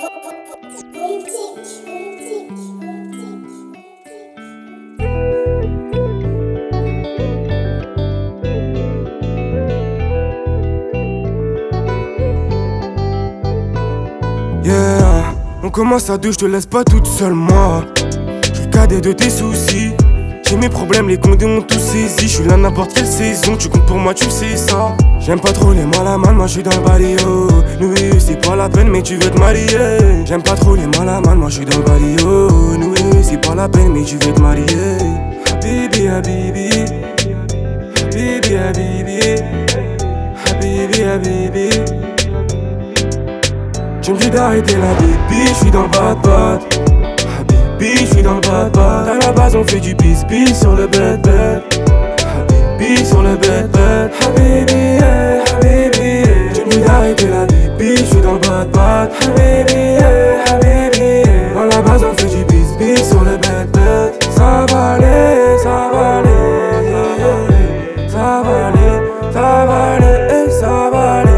Yeah, on commence à deux, je te laisse pas toute seule moi. Je suis le cadet de tes soucis. J'ai mes problèmes, les condés ont tous saisi. Je suis là n'importe quelle saison, tu comptes pour moi, tu sais ça. J'aime pas trop les mal à mal, moi je suis dans le balio. Nous et eux c'est pas la peine mais tu veux te marier. J'aime pas trop les mal à mal, moi je suis dans le balio. Nous et eux c'est pas la peine mais tu veux te marier. Habibi, habibi, habibi, habibi, habibi, habibi. Tu me dis d'arrêter la baby, j'suis dans le bad. Habibi, j'suis dans le bad. À la base on fait du bis sur le bed. Habibi, sur le bed. Habibi, yeah, habibi, yeah. Tu me dis d'arrêter la baby, j'suis dans le bad. Habibi, yeah, habibi, yeah. À la base on fait du bis sur le bed. Ça va aller, ça va aller, yeah. Ça va aller, ça va aller, ça va aller.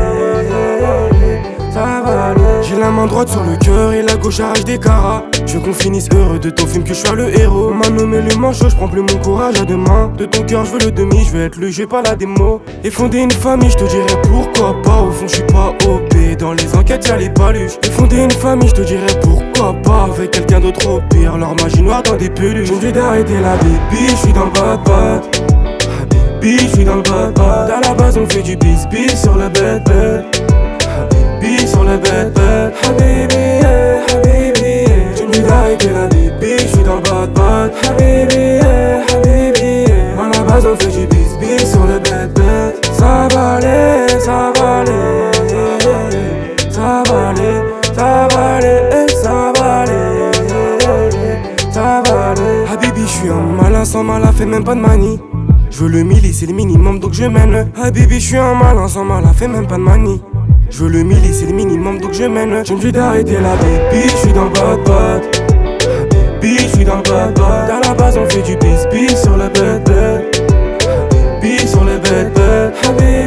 J'ai la main droite sur le cœur et la gauche arrache des caras. Je veux qu'on finisse heureux de ton film, que je sois le héros. On m'a nommé le manchot, je prends plus mon courage à deux mains. De ton cœur je veux le demi, je veux être le jeu, pas la démo. Et fonder une famille, je te dirais pourquoi pas. Au fond je suis pas OP, dans les enquêtes y'a les paluches. Et fonder une famille, je te dirais pourquoi pas. Avec quelqu'un d'autre au pire, leur magie noire dans des peluches. J'ai envie d'arrêter la baby, je suis dans le bad. Habibi, je suis dans le bad. À la base on fait du bis sur le bed. Habibi, sur le bed. Habibi, yeah, habibi, yeah. Tu me dis d'arrêter la baby, j'suis dans le bad. Habibi, yeah, habibi, yeah. À la base on fait du bis sur le bed. Ça va aller, ça va aller, yeah. Ça va aller, ça va aller, ça va aller, ça va aller. Habibi, j'suis un malin sans malin, fait même pas de manie. J'veux le milli, c'est le minimum donc je mène. Habibi, j'suis un malin sans malin, fait même pas de manie. Je veux le milli, c'est le minimum donc je mène. Tu me dis d'arrêter la baby, je suis dans le bad. Habibi, je suis dans le bad. À la base on fait du bis sur le bed. Habibi, sur le bed. Habibi.